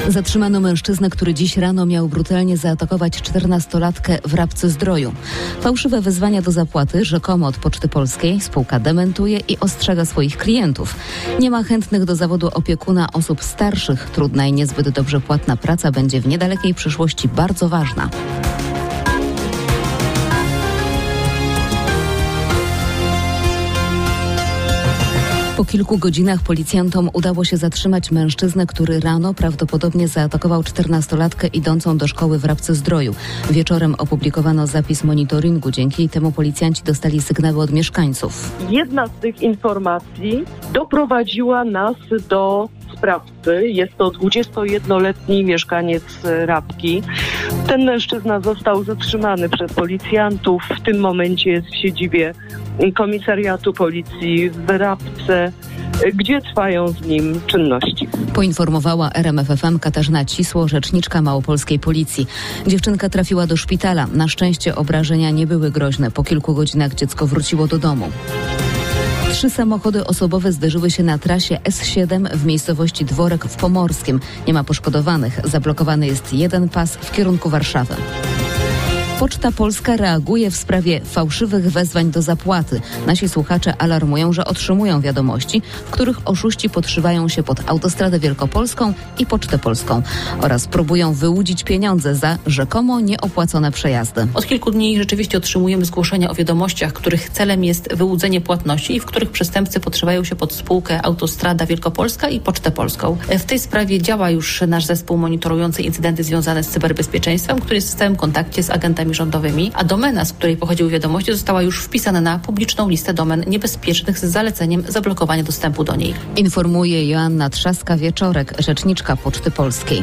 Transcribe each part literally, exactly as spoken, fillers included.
Zatrzymano mężczyznę, który dziś rano miał brutalnie zaatakować czternastolatkę w Rabce-Zdroju. Fałszywe wezwania do zapłaty, rzekomo od Poczty Polskiej, spółka dementuje i ostrzega swoich klientów. Nie ma chętnych do zawodu opiekuna osób starszych. Trudna i niezbyt dobrze płatna praca będzie w niedalekiej przyszłości bardzo ważna. Po kilku godzinach policjantom udało się zatrzymać mężczyznę, który rano prawdopodobnie zaatakował czternastolatkę idącą do szkoły w Rabce-Zdroju. Wieczorem opublikowano zapis monitoringu. Dzięki temu policjanci dostali sygnały od mieszkańców. Jedna z tych informacji doprowadziła nas do sprawcy. Jest to dwudziestojednoletni mieszkaniec Rabki. Ten mężczyzna został zatrzymany przez policjantów. W tym momencie jest w siedzibie komisariatu policji w Rabce, gdzie trwają z nim czynności. Poinformowała R M F F M Katarzyna Cisło, rzeczniczka małopolskiej policji. Dziewczynka trafiła do szpitala. Na szczęście obrażenia nie były groźne. Po kilku godzinach dziecko wróciło do domu. Trzy samochody osobowe zderzyły się na trasie S siedem w miejscowości Dworek w Pomorskim. Nie ma poszkodowanych. Zablokowany jest jeden pas w kierunku Warszawy. Poczta Polska reaguje w sprawie fałszywych wezwań do zapłaty. Nasi słuchacze alarmują, że otrzymują wiadomości, w których oszuści podszywają się pod Autostradę Wielkopolską i Pocztę Polską oraz próbują wyłudzić pieniądze za rzekomo nieopłacone przejazdy. Od kilku dni rzeczywiście otrzymujemy zgłoszenia o wiadomościach, których celem jest wyłudzenie płatności i w których przestępcy podszywają się pod spółkę Autostrada Wielkopolska i Pocztę Polską. W tej sprawie działa już nasz zespół monitorujący incydenty związane z cyberbezpieczeństwem, który jest w stałym kontakcie z agentami rządowymi, a domena, z której pochodziły wiadomości, została już wpisana na publiczną listę domen niebezpiecznych z zaleceniem zablokowania dostępu do niej. Informuje Joanna Trzaska-Wieczorek, rzeczniczka Poczty Polskiej.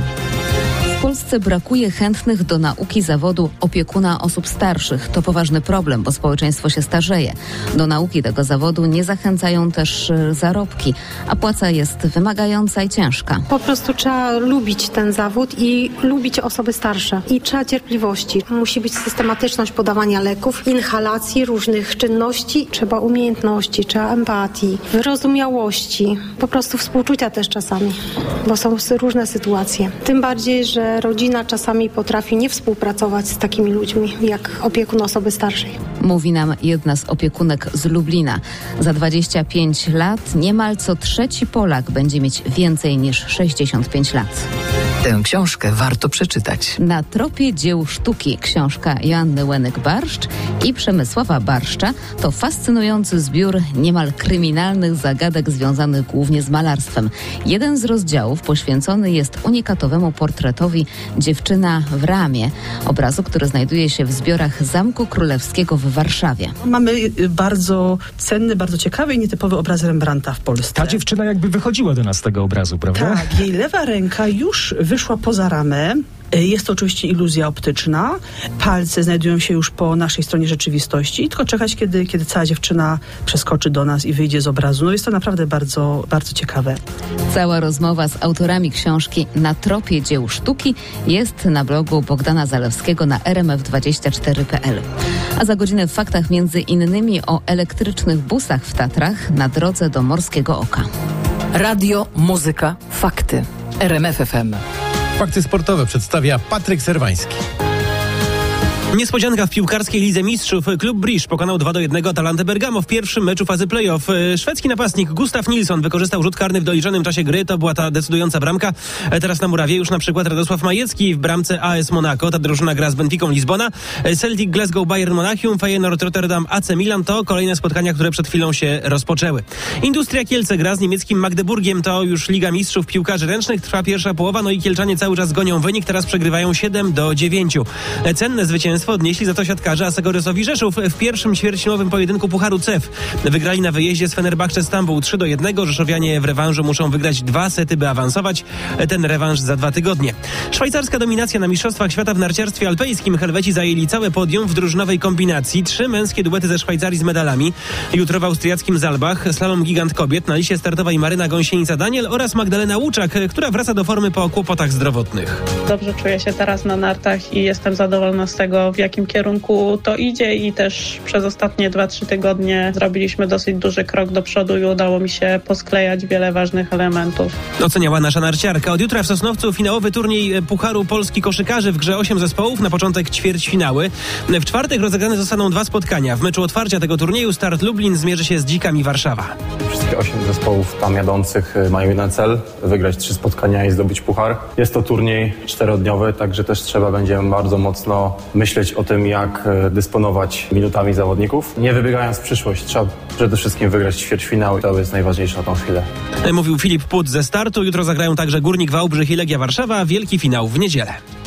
W Polsce brakuje chętnych do nauki zawodu opiekuna osób starszych. To poważny problem, bo społeczeństwo się starzeje. Do nauki tego zawodu nie zachęcają też zarobki, a płaca jest wymagająca i ciężka. Po prostu trzeba lubić ten zawód i lubić osoby starsze. I trzeba cierpliwości. Musi być systematyczność podawania leków, inhalacji, różnych czynności. Trzeba umiejętności, trzeba empatii, wyrozumiałości, po prostu współczucia też czasami, bo są różne sytuacje. Tym bardziej, że rodzina czasami potrafi nie współpracować z takimi ludźmi, jak opiekun osoby starszej. Mówi nam jedna z opiekunek z Lublina. Za dwadzieścia pięć lat niemal co trzeci Polak będzie mieć więcej niż sześćdziesiąt pięć lat. Tę książkę warto przeczytać. Na tropie dzieł sztuki książka Joanny Łenyk-Barszcz i Przemysława Barszcza to fascynujący zbiór niemal kryminalnych zagadek związanych głównie z malarstwem. Jeden z rozdziałów poświęcony jest unikatowemu portretowi Dziewczyna w ramie, obrazu, który znajduje się w zbiorach Zamku Królewskiego w Warszawie. Mamy bardzo cenny, bardzo ciekawy i nietypowy obraz Rembrandta w Polsce. Ta dziewczyna jakby wychodziła do nas z tego obrazu, prawda? Tak, jej lewa ręka już wyszła poza ramę. Jest to oczywiście iluzja optyczna. Palce znajdują się już po naszej stronie rzeczywistości. Tylko czekać, kiedy, kiedy cała dziewczyna przeskoczy do nas i wyjdzie z obrazu. No jest to naprawdę bardzo, bardzo ciekawe. Cała rozmowa z autorami książki Na tropie dzieł sztuki jest na blogu Bogdana Zalewskiego na r m f dwadzieścia cztery kropka p l. A za godzinę w faktach między innymi o elektrycznych busach w Tatrach na drodze do Morskiego Oka. Radio, muzyka, fakty. R M F F M. Fakty sportowe przedstawia Patryk Serwański. Niespodzianka w piłkarskiej Lidze Mistrzów. Klub Brisz pokonał dwa do jednego Atalantę Bergamo w pierwszym meczu fazy play-off. Szwedzki napastnik Gustav Nilsson wykorzystał rzut karny w doliczonym czasie gry. To była ta decydująca bramka. Teraz na murawie już na przykład Radosław Majecki w bramce A S Monaco. Ta drużyna gra z Benficą Lizbona. Celtic Glasgow, Bayern Monachium, Feyenoord Rotterdam, A C Milan. To kolejne spotkania, które przed chwilą się rozpoczęły. Industria Kielce gra z niemieckim Magdeburgiem. To już Liga Mistrzów piłkarzy ręcznych. Trwa pierwsza połowa. No i Kielczanie cały czas gonią wynik. Teraz przegrywają siedem do dziewięciu. Cenne zwycięstwo odnieśli za to siatkarze Asegorysowi Rzeszów w pierwszym ćwierćfinałowym pojedynku Pucharu C E F. Wygrali na wyjeździe z Fenerbahce Stambuł trzy do jednego. Rzeszowianie w rewanżu muszą wygrać dwa sety, by awansować. Ten rewanż za dwa tygodnie. Szwajcarska dominacja na Mistrzostwach Świata w narciarstwie alpejskim. Helweci zajęli całe podium w drużynowej kombinacji. Trzy męskie duety ze Szwajcarii z medalami. Jutro w austriackim Zalbach slalom gigant kobiet. Na liście startowej Maryna Gąsienica-Daniel oraz Magdalena Łuczak, która wraca do formy po kłopotach zdrowotnych. Dobrze czuję się teraz na nartach i jestem zadowolona z tego, w jakim kierunku to idzie i też przez ostatnie dwa trzy tygodnie zrobiliśmy dosyć duży krok do przodu i udało mi się posklejać wiele ważnych elementów. Oceniała nasza narciarka. Od jutra w Sosnowcu finałowy turniej Pucharu Polski Koszykarzy, w grze osiem zespołów, na początek ćwierćfinały. W czwartek rozegrane zostaną dwa spotkania. W meczu otwarcia tego turnieju Start Lublin zmierzy się z Dzikami Warszawa. Wszystkie osiem zespołów tam jadących mają jeden cel, wygrać trzy spotkania i zdobyć puchar. Jest to turniej czterodniowy, także też trzeba będzie bardzo mocno myśleć o tym, jak dysponować minutami zawodników. Nie wybiegając w przyszłość, trzeba przede wszystkim wygrać ćwierćfinał i to jest najważniejsze na tą chwilę. Mówił Filip Put ze Startu. Jutro zagrają także Górnik Wałbrzych i Legia Warszawa. Wielki finał w niedzielę.